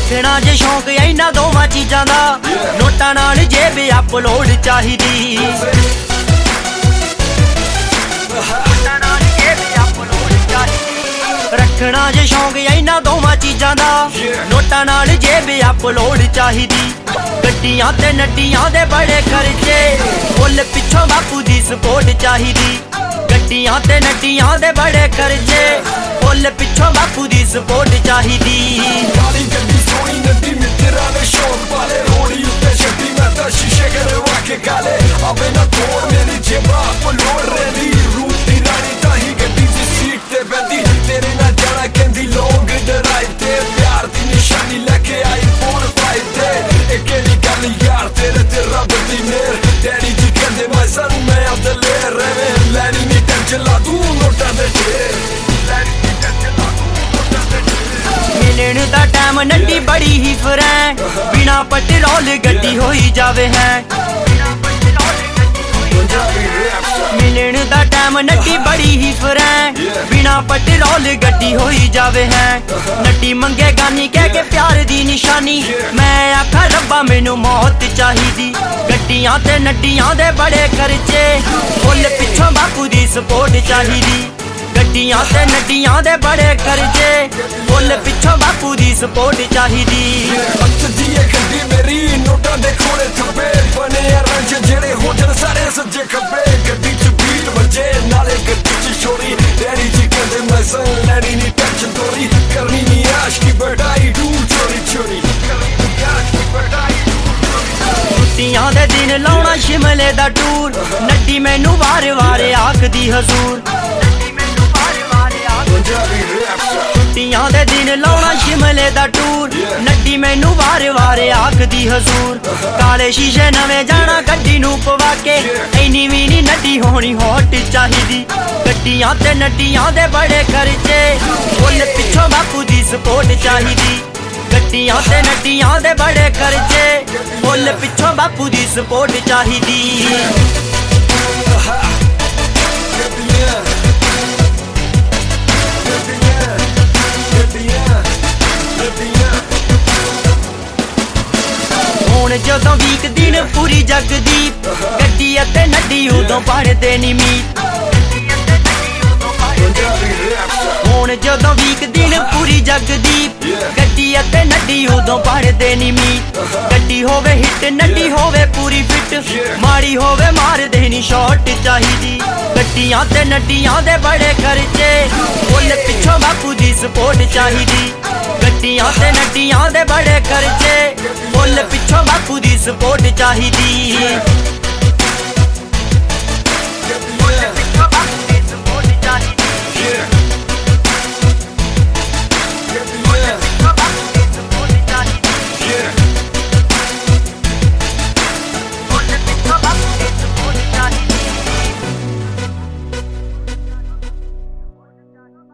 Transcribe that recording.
रखना जे शौक इन्हां दोवां चीजां दा नोटां नाल जेब अपलोड चाहिदी रखना जे शौक इन्हां दोवां चीजां दा नोटां नाल जेब अपलोड चाहिदी गड्डियां ते नड्डियां दे बड़े खर्चे फुल पिछों बापू दी सपोर्ट चाहिदी गड्डियां ते नड्डियां दे बड़े खर्चे फुल पिछों बापू दी सपोर्ट चाहिदी काली गड्डी सोहनी नड्डी मित्तरां दे शौक वाले रोड़ी उत्ते छड्डी मैं तां शीशे करवा के काले आवे ना तोड़ मेरी जेबा अपलोड रहंदी रूट दी रानी ताही गड्डी दी सीट ते बैठी तेरे नाल जाना कहंदी लॉन्ग ड्राइव ते प्यार दी निशानी लेके आई 4-5 ते ए केड़ी गल यार तेरे ते रब दी मेहर डैडी जी कहंदे मैं सन मैं आपदे ले रहे लैनी नी टेंशन ला तू नोटां दे ढेर मिलण दा टाइम नड्डी बड़ी ही फरैं बिना पेट्रोल गड्डी होई जावे है मिलण दा टाइम नड्डी बड़ी ही फरैं बिना पेट्रोल गड्डी होई जावे है नड्डी मंगे गानी कह के प्यार दी निशानी मैं आखा रब्बा मैनू मौत चाहिदी गड्डियां ते नड्डियां दे बड़े खर्चे फुल पिछों बापू दी सपोर्ट चाहिदी गड्डियां ते नड्डियां दे बड़े खर्चे फुल पिछों बापू दी सपोर्ट चाहिदी हत्थ दी गड्डी मेरी नोटां दे खोले थप्पे बने रंज जेड़े होटल सारे सज्जे खब्बे गड्डी च बीट बजे नाले गड्डी च छोरी डैडी जी कहंदे मैं सन लैनी नी टेंशन तोरी करनी नी आश की बढ़ाई डू चोरी चोरी करनी नी आश की बढ़ाई छुट्टियां दे दिन लाउणा शिमले दा टूर नड्डी मैनू वार वार आखदी हजूर छुट्टियां दे दिन लाउणा शिमले दा टूर नड्डी मैनू वार वार आखदी हजूर काले शीशे नवें जाना गड्डी नू पवा के इन्नी भी नी नड्डी होनी हॉट चाहिदी गड्डियां ते नड्डियां दे बड़े खर्चे फुल पिछों बापू दी सपोर्ट चाहिदी गड्डियां ते नड्डियां दे बड़े खर्चे फुल पिछों बापू दी सपोर्ट चाहिदी ਹੁਣ ਜਦੋਂ ਵੀਕ ਦਿਨ ਪੂਰੀ ਜਗਦੀ ਗੱਡੀ ਅਤੇ ਨੱਡੀ ਉਦੋਂ ਪੜਦੇ ਨੀ ਮੀਤ ਹੁਣ ਜਦੋਂ ਵੀਕ ਦਿਨ ਪੂਰੀ ਜਗਦੀ ਗੱਡੀ ਅਤੇ ਨੱਡੀ ਉਦੋਂ ਪੜਦੇ ਨੀ ਮੀਤ ਗੱਡੀ ਹੋਵੇ ਹਿੱਟ ਨੱਡੀ ਹੋਵੇ ਪੂਰੀ ਫਿੱਟ ਮਾੜੀ ਹੋਵੇ ਮਾਰਦੇ ਨੀ ਸ਼ਾਟ ਚਾਹੀਦੀ ਗੱਡੀਆਂ ਤੇ ਨੱਡੀਆਂ ਦੇ ਬੜੇ ਖਰਚੇ ਫੁੱਲ ਪਿੱਛੋਂ ਬਾਪੂ ਦੀ ਸਪੋਰਟ ਚਾਹੀਦੀ ਗੱਡੀਆਂ ਤੇ ਨੱਡੀਆਂ ਦੇ ਬੜੇ ਖਰਚੇ ਫੁੱਲ